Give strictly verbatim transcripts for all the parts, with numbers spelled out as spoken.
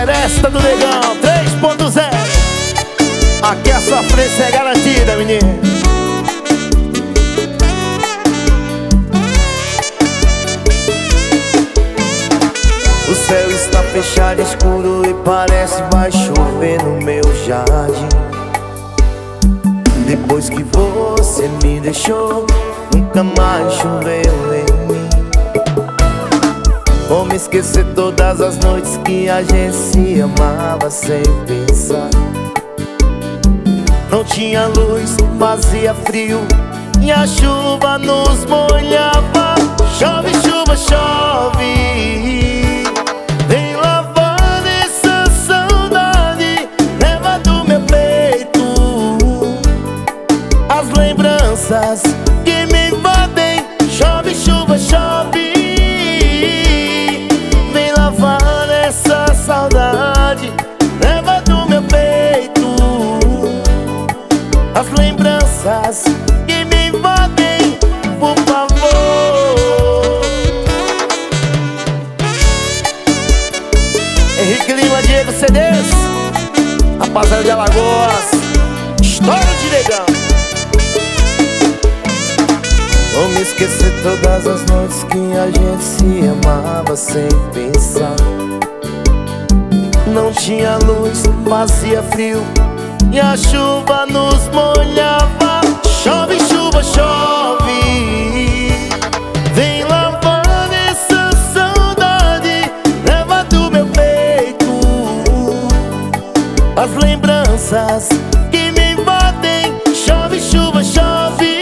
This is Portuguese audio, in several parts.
Seresta do Negão três ponto zero. Aqui a sofrência é garantida, menino. O céu está fechado, escuro e parece vai chover no meu jardim. Depois que você me deixou, nunca mais choveu em mim. Como esquecer todas as noites que a gente se amava sem pensar. Não tinha luz, fazia frio e a chuva nos molhava. Chove, chuva, chove, vem lavando essa saudade, leva do meu peito as lembranças que me invadem. Chove, chuva, chove, vem lavando essa saudade, leva do meu peito as lembranças que me invadem, por favor. Henrique Lima, Diego C Ds, rapaziada de Alagoas, história de Negão. Como esquecer todas as noites que a gente se amava sem pensar. Não tinha luz, fazia frio e a chuva nos molhava. Chove, chuva, chove, vem lavando essa saudade, leva do meu peito as lembranças que me invadem. Chove, chuva, chove,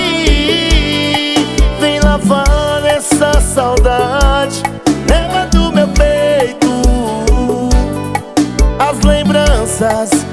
vem lavando essa saudade, leva do meu peito as lembranças